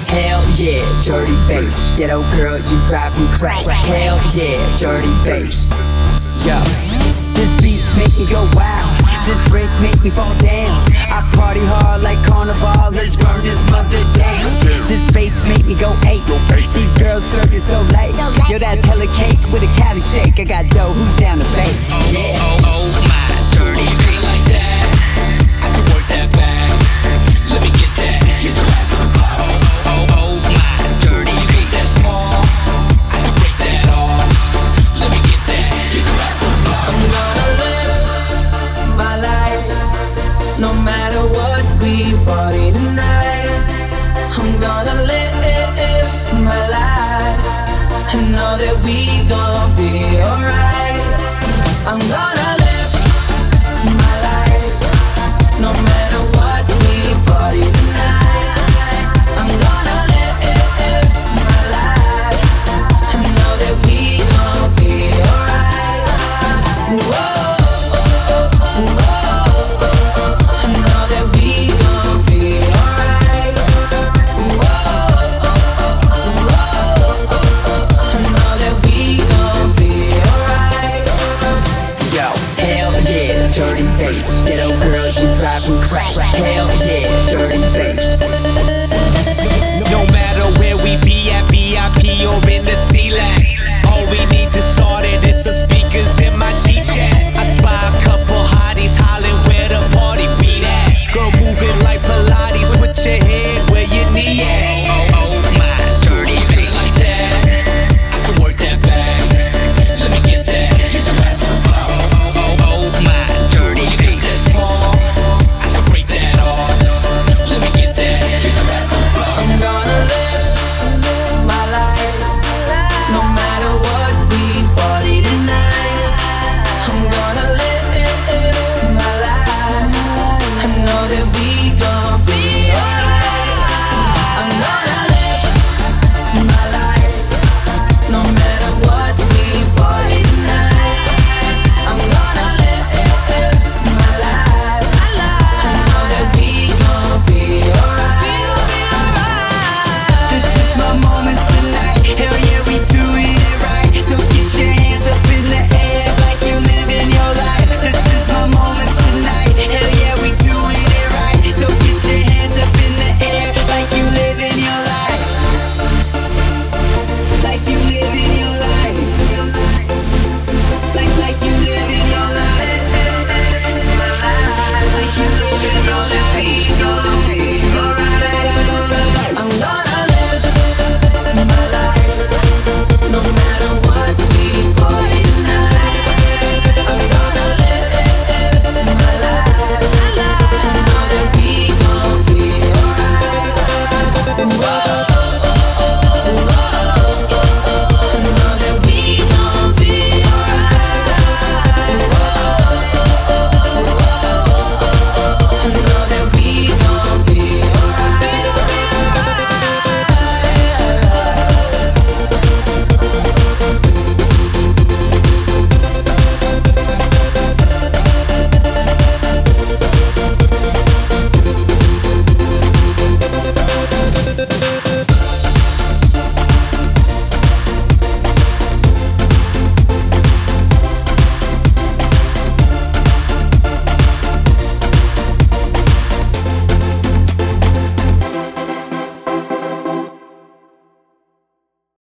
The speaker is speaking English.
Hell yeah, dirty bass. Ghetto girl, you drive me crazy. Hell yeah, dirty bass. Yo, this beat make me go wild. This drink make me fall down. I party hard like carnival. Let's burn this mother down. This bass make me go ape. These girls serving so late. Yo, that's hella cake with a Cali shake. I got dough, who's down to bake? Yeah. Oh my, dirty beat like that. I can work that back. Let me get that. Get your ass on the floor. Oh my, dirty beat that's small. I can break that off. Let me get that. Get your ass on the floor. I'm gonna live my life, no matter what we party tonight. I'm gonna live my life. I know that we gon' be alright. I'm gonna